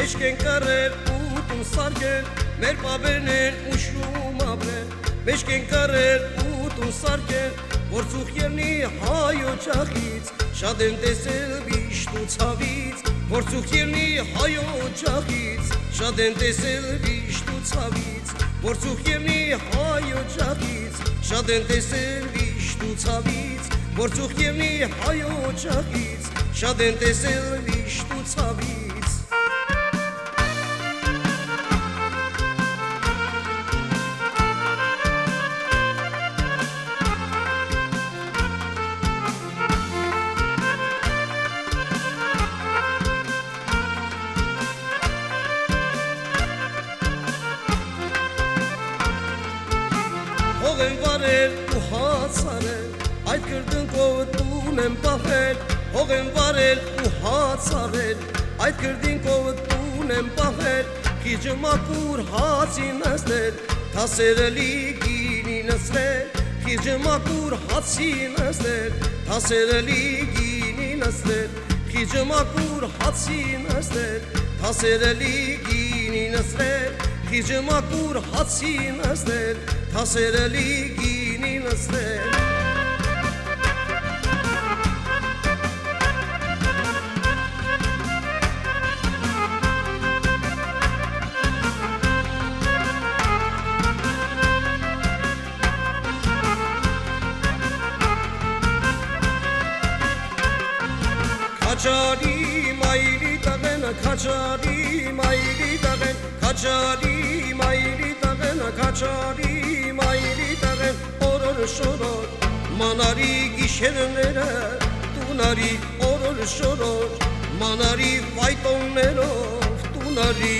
Մեջքեն կարել ուտուն սարգել, մեր պաբերն են ուշում ապրել, մեջքեն կարել ուտուն սարգել, որ ծուխ ելնի հայոջախից, շատ եմ տեսել վիշտ ու ցավից, որ ծուխ ելնի հայոջախից, շատ եմ տեսել վիշտ ու ցավից, որ ծուխ ելնի հայոջախից, շատ եմ տեսել վիշտ ու ցավից, որ ծուխ ելնի հայոջախից, շատ եմ տեսել վիշտ ու ցավից։ Հող եմ վարել ու հաց արել, այդ կրդունքով տուն եմ պահել, հող եմ վարել ու հաց արել, այդ կրդունքով տուն եմ պահել, քիչը մաքուր հացի նստել, թասերելի գինի նստել, քիչը մաքուր հացի նստել, թասերելի գինի նստել, քիչը մաքուր հացի նստել, թասերելի գինի նստել, քիչը մաքուր հացի նստել, թասերելի գինի նստել։ Քաչարի մայրի տաղեն, քաչարի մայրի տաղեն, քաչարի մայրի տաղեն, քաչարի մայրի տաղեն, օրոր շորոր, մանարի գիշերները, տունարի օրոր շորոր, մանարի ֆայտոններով, տունարի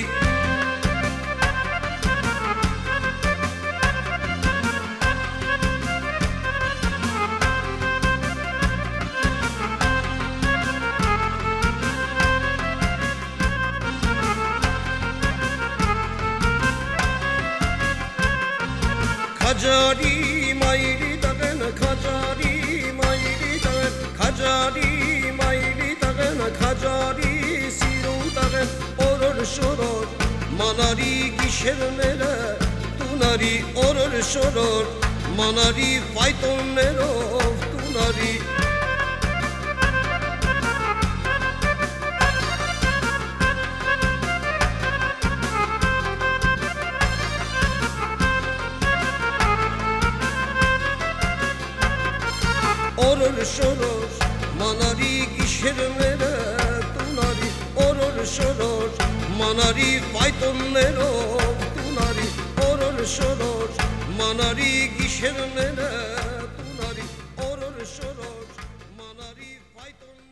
Քաջարի մայրի տաղեն, քաջարի մայրի տաղեն, քաջարի մայրի տաղեն, քաջարի սիրուն տաղեն, օրոր շորոր, մանարի գիշերները, տունարի օրոր շորոր, մանարի ֆայտոններով, տունարի Օրոր շորոր, մանարի գիշերները, տունարի, օրոր շորոր, մանարի ֆայտոններով, տունարի, օրոր շորոր, մանարի գիշերները, տունարի, օրոր շորոր, մանարի ֆայտոններով